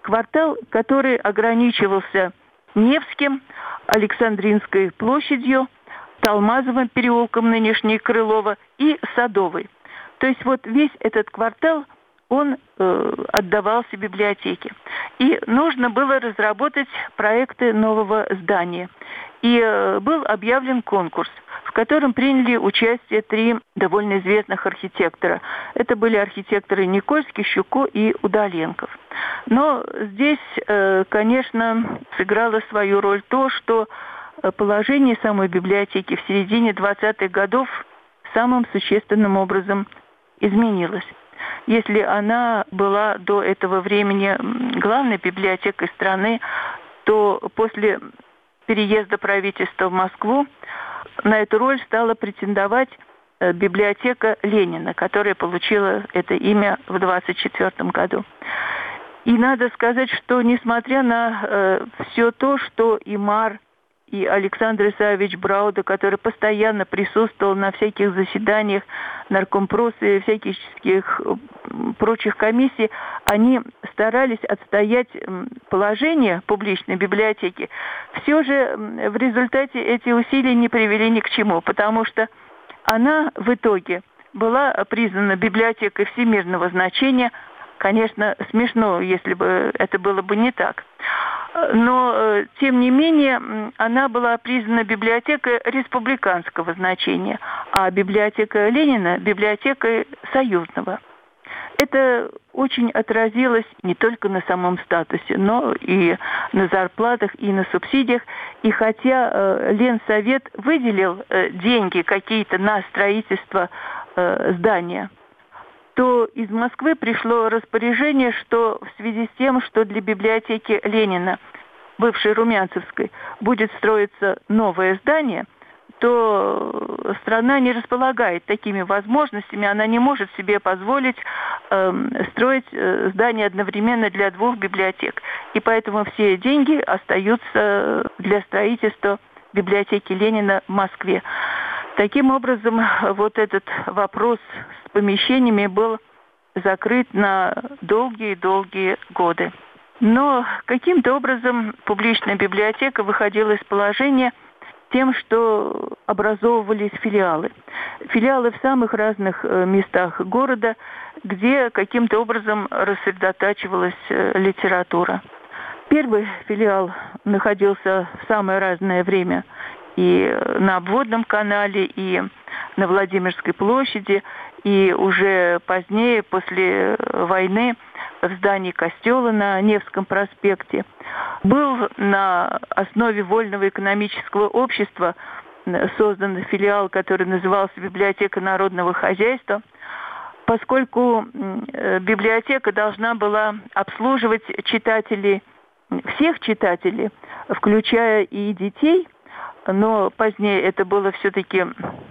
квартал, который ограничивался Невским, Александринской площадью, Талмазовым переулком, нынешней Крылова, и Садовой. То есть вот весь этот квартал, он отдавался библиотеке. И нужно было разработать проекты нового здания. И был объявлен конкурс, в котором приняли участие 3 довольно известных архитектора. Это были архитекторы Никольский, Щуко и Удаленков. Но здесь, конечно, сыграло свою роль то, что положение самой библиотеки в середине 20-х годов самым существенным образом изменилось. Если она была до этого времени главной библиотекой страны, то после переезда правительства в Москву на эту роль стала претендовать библиотека Ленина, которая получила это имя в 1924 году. И надо сказать, что несмотря на все то, что и Мар, и Александр Исаевич Брауда, который постоянно присутствовал на всяких заседаниях наркомпроса и всяких прочих комиссий, они старались отстоять положение публичной библиотеки. Все же в результате эти усилия не привели ни к чему, потому что она в итоге была признана библиотекой всемирного значения. Конечно, смешно, если бы это было бы не так. Но, тем не менее, она была признана библиотекой республиканского значения, а библиотека Ленина – библиотекой союзного. Это очень отразилось не только на самом статусе, но и на зарплатах, и на субсидиях. И хотя Ленсовет выделил деньги какие-то на строительство здания, то из Москвы пришло распоряжение, что в связи с тем, что для библиотеки Ленина, бывшей Румянцевской, будет строиться новое здание, то страна не располагает такими возможностями, она не может себе позволить строить здание одновременно для 2 библиотек. И поэтому все деньги остаются для строительства библиотеки Ленина в Москве. Таким образом, вот этот вопрос с помещениями был закрыт на долгие-долгие годы. Но каким-то образом публичная библиотека выходила из положения тем, что образовывались филиалы. Филиалы в самых разных местах города, где каким-то образом рассредотачивалась литература. Первый филиал находился в самое разное время и на Обводном канале, и на Владимирской площади, и уже позднее, после войны, в здании костела на Невском проспекте. Был на основе Вольного экономического общества создан филиал, который назывался «Библиотека народного хозяйства», поскольку библиотека должна была обслуживать читателей, всех читателей, включая и детей, но позднее это было все-таки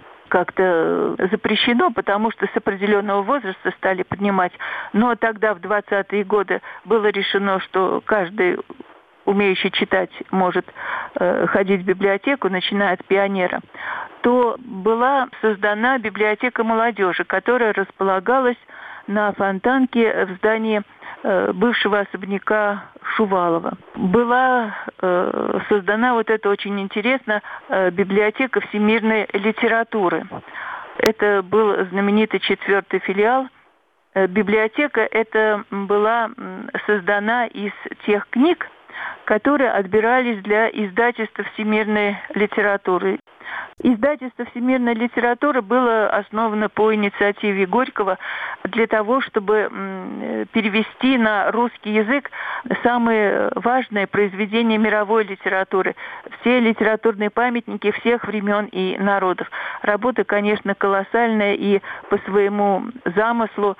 как-то запрещено, потому что с определенного возраста стали поднимать. Но тогда, в 20-е годы, было решено, что каждый, умеющий читать, может ходить в библиотеку, начиная от пионера. То была создана библиотека молодежи, которая располагалась на Фонтанке в здании бывшего особняка Шувалова. Была создана, вот это очень интересно, библиотека всемирной литературы. Это был знаменитый 4-й филиал. Библиотека эта была создана из тех книг, которые отбирались для издательства всемирной литературы. Издательство всемирной литературы было основано по инициативе Горького для того, чтобы перевести на русский язык самые важные произведения мировой литературы, все литературные памятники всех времен и народов. Работа, конечно, колоссальная и по своему замыслу,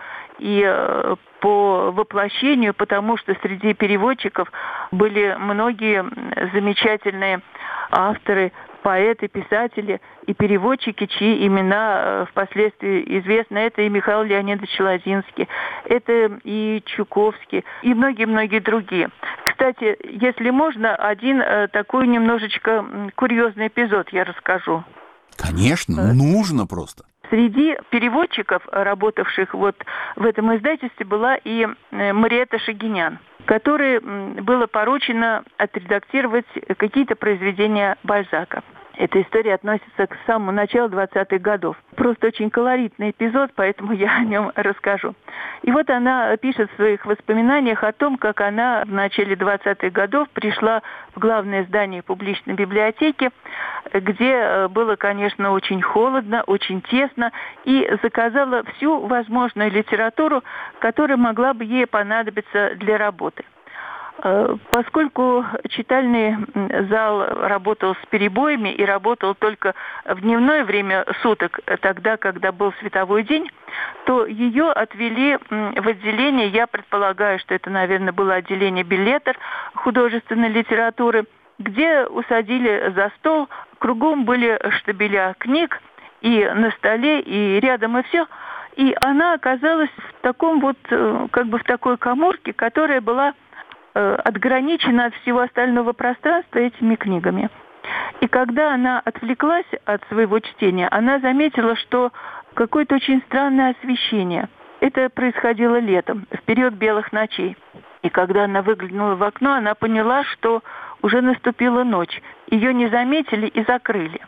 и по воплощению, потому что среди переводчиков были многие замечательные авторы, поэты, писатели и переводчики, чьи имена впоследствии известны. Это и Михаил Леонидович Лозинский, это и Чуковский, и многие-многие другие. Кстати, если можно, один такой немножечко курьезный эпизод я расскажу. Конечно, нужно просто. Среди переводчиков, работавших вот в этом издательстве, была и Мариэтта Шагинян, которой было поручено отредактировать какие-то произведения Бальзака. Эта история относится к самому началу 20-х годов. Просто очень колоритный эпизод, поэтому я о нем расскажу. И вот она пишет в своих воспоминаниях о том, как она в начале 20-х годов пришла в главное здание публичной библиотеки, где было, конечно, очень холодно, очень тесно, и заказала всю возможную литературу, которая могла бы ей понадобиться для работы. Поскольку читальный зал работал с перебоями и работал только в дневное время суток, тогда, когда был световой день, то ее отвели в отделение, я предполагаю, что это, наверное, было отделение «Беллетр» художественной литературы, где усадили за стол, кругом были штабеля книг, и на столе, и рядом, и все. И она оказалась в таком вот, как бы в такой каморке, которая была отграничена от всего остального пространства этими книгами. И когда она отвлеклась от своего чтения, она заметила, что какое-то очень странное освещение. Это происходило летом, в период белых ночей. И когда она выглянула в окно, она поняла, что уже наступила ночь. Ее не заметили и закрыли.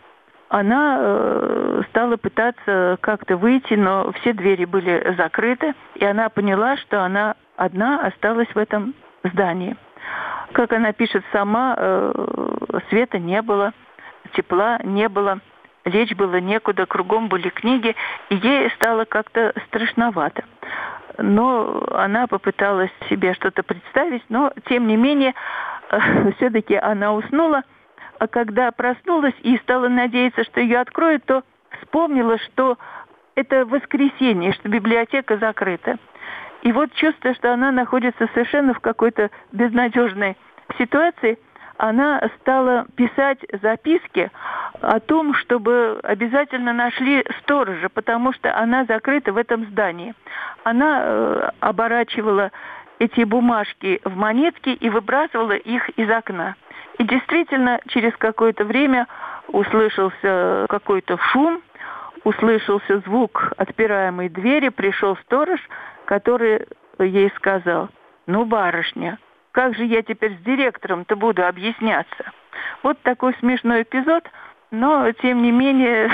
Она стала пытаться как-то выйти, но все двери были закрыты, и она поняла, что она одна осталась в этом здании. Как она пишет сама, света не было, тепла не было, лечь было некуда, кругом были книги, и ей стало как-то страшновато. Но она попыталась себе что-то представить, но, тем не менее, все-таки она уснула, а когда проснулась и стала надеяться, что ее откроют, то вспомнила, что это воскресенье, что библиотека закрыта. И вот, чувствуя, что она находится совершенно в какой-то безнадежной ситуации, она стала писать записки о том, чтобы обязательно нашли сторожа, потому что она закрыта в этом здании. Она оборачивала эти бумажки в монетки и выбрасывала их из окна. И действительно, через какое-то время услышался какой-то шум, услышался звук отпираемой двери, пришел сторож, который ей сказал: «Ну, барышня, как же я теперь с директором-то буду объясняться?» Вот такой смешной эпизод, но тем не менее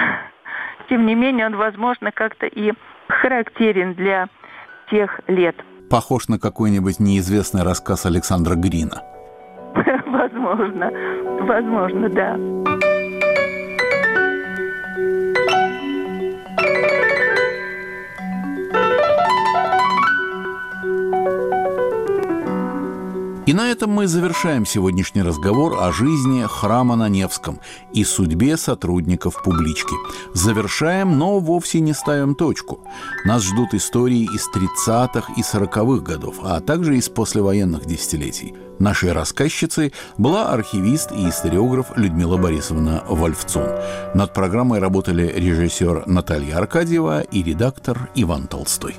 он, возможно, как-то и характерен для тех лет. Похож на какой-нибудь неизвестный рассказ Александра Грина. Возможно, да. И на этом мы завершаем сегодняшний разговор о жизни храма на Невском и судьбе сотрудников публички. Завершаем, но вовсе не ставим точку. Нас ждут истории из 30-х и 40-х годов, а также из послевоенных десятилетий. Нашей рассказчицей была архивист и историограф Людмила Борисовна Вольфцун. Над программой работали режиссер Наталья Аркадьева и редактор Иван Толстой.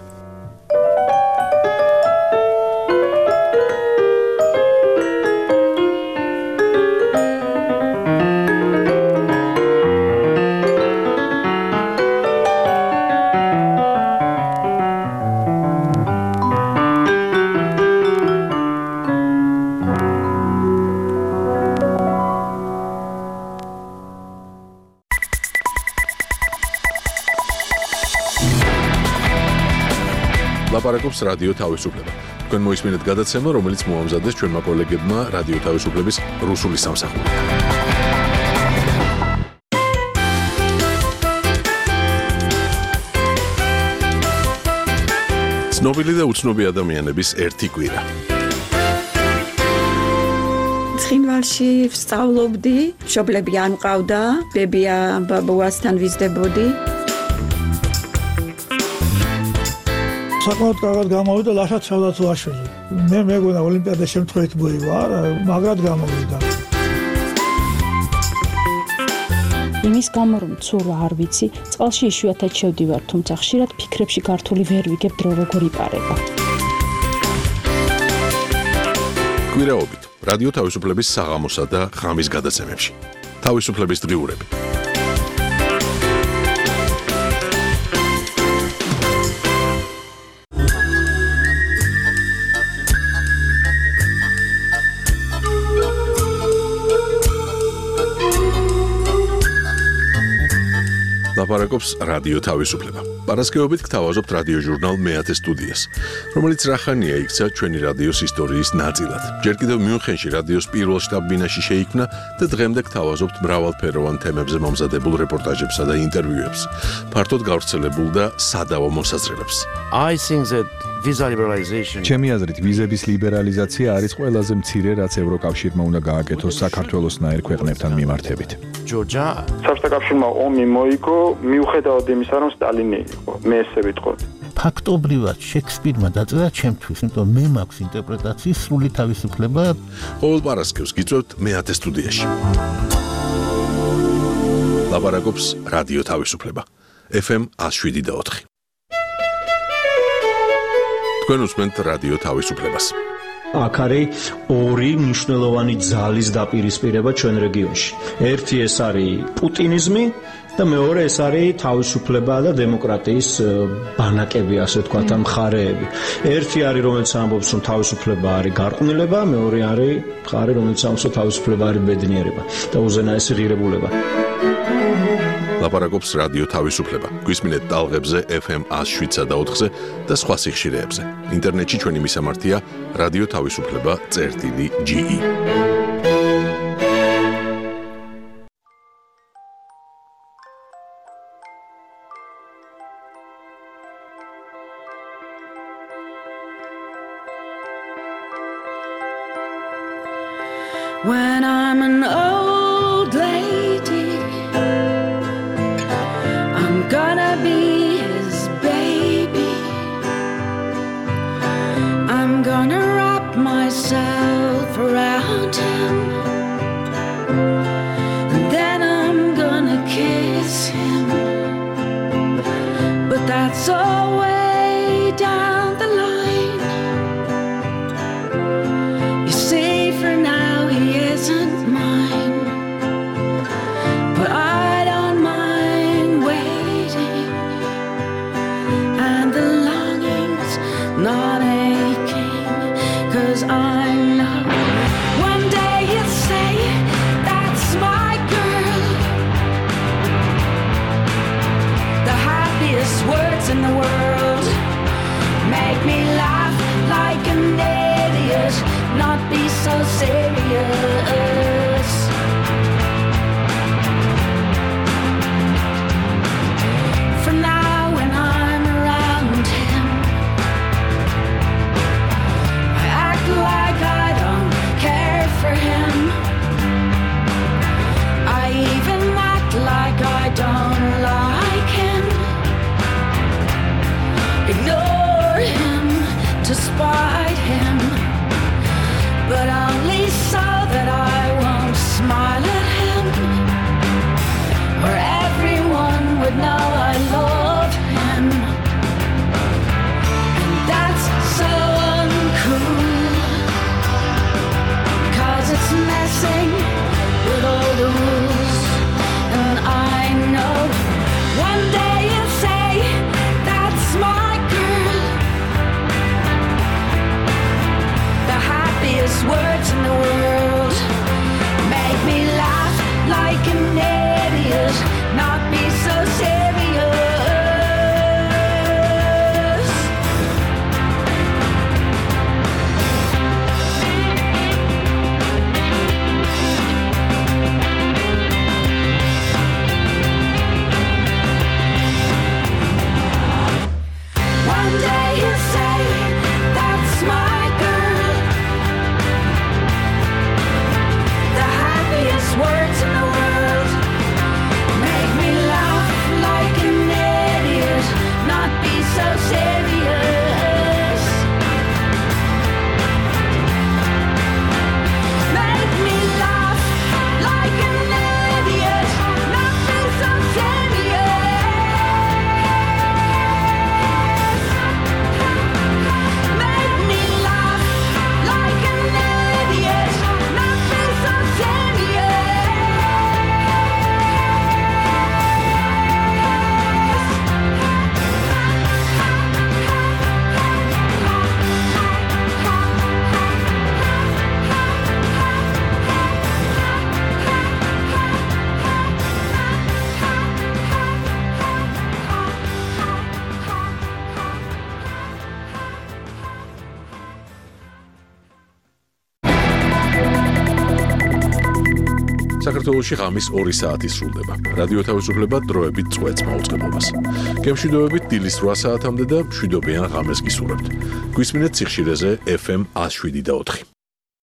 ლაპარაკობს რადიო თავისუფლება. თქვენ მოისმინეთ გადაცემა, რომელიც მოამზადეს ჩვენმა კოლეგებმა რადიო თავისუფლების რუსული სამსახურიდან. ცნობილი და უცნობი ადამიანების ერთი კვირა. ცხინვალში ვსწავლობდი, მშობლები არ მყავდა, ბებია ბაბუასთან ვიზრდებოდი. საკმაოდ კარგად გამოვიდა ლაშა ცელდაცვაშვილი. მე მეგონა ოლიმპიადა შემთხვევით მოიგო, მაგრად გამოვიდა. იმის გამო რომ ცურვა არ ვიცი, წყალში იშვიათად შევდივარ, თუმცა ხშირად ფიქრებში გართული ვერ ვიგებ დრო როგორ იპარება. კვირაობით რადიო თავისუფლების საღამოსა და ღამის გადაცემებში. თავისუფლების დღიურები. ლაპარაკობს რადიო თავისუფლება. Პარასკევობით გთავაზობთ რადიო ჟურნალ მეათე სტუდიას, რომელიც რახანია იქცა ჩვენი რადიოს ისტორიის ნაწილად. ჯერ კიდევ მიუნხენში რადიოს პირველ შტაბ-ბინაში შეიქმნა და დღემდე გთავაზობთ მრავალფეროვან თემებზე მომზადებულ რეპორტაჟებსა და ინტერვიუებს, ფართოდ გავრცელებულ და სადავო მოსაზრებებს. ჩემი აზრით, ვიზების ლიბერალიზაცია არის ყველაზე მცირე, რაც ევროკავშირმა უნდა გააკეთოს საქართველოსნაირ ქვეყნებთან მიმართებით. საბჭოთა კავშირმა ომი მოიგო, მიუხედავად იმისა, რომ სტალინი იყო, მე ესე ვიტყოდი. ფაქტობრივად შექსპირმა დაწერა ჩემთვის, იმიტომ მე მაქვს ინტერპრეტაციის სრული თავისუფლება. ყოველ პარასკევს გიწევთ მეათე სტუდიაში. ლაპარაკობს რადიო თავისუფლება. FM 107.4. თქვენ უსმენთ რადიო თავისუფლებას. აქ არის ორი მნიშვნელოვანი ძალის დაპირისპირება ჩვენ რეგიონში. ერთი ეს არის პუტინიზმი და მეორე ეს არის თავისუფლება და დემოკრატიის ბანაკები, ასე ვთქვათ, მხარეები. ერთი არის, რომელიც ამბობს, რომ თავისუფლება არის გარყვნილება, მეორე არის მხარე, რომელიც ამბობს, რომ თავისუფლება არის ბედნიერება და უზენაესი ღირებულება. ლაპარაკობს რადიო თავისუფლება. გვისმინეთ ტალღებზე FM 107.4-ზე და სხვა სიხშირეებზე. ინტერნეტში ჩვენი მისამართია რადიო თავისუფლება.ge. When I'm an old lady, I'm gonna be his baby. I'm gonna wrap myself around him, and then I'm gonna kiss him. But that's all way down the line. You see, for now he isn't mine, but I don't mind waiting, and the longing's not aching, 'cause I know one day you'll say, that's my girl. The happiest words in the world make me laugh like an idiot, not be so serious. For now, when I'm around him, I act like I don't care for him. I even act like I don't like him. Ignore him to spite him, but only so that I won't smile at him, or everyone would know I love him. And that's so uncool, 'cause it's messing with all the rules. And I know one day you'll say, that's my girl. The happiest words in the world make me laugh like an idiot, not be so serious. One day you say, that's my girl. საქართველოში ღამის 2 საათი სრულდება. რადიო თავისუფლება დროებით წვეთს მაუწყებლობას. გემშვიდობებით დილის 8 საათამდე და მშვიდობიან ღამეს გისურვებთ. გვისმინეთ სიხშირეზე FM 107.4.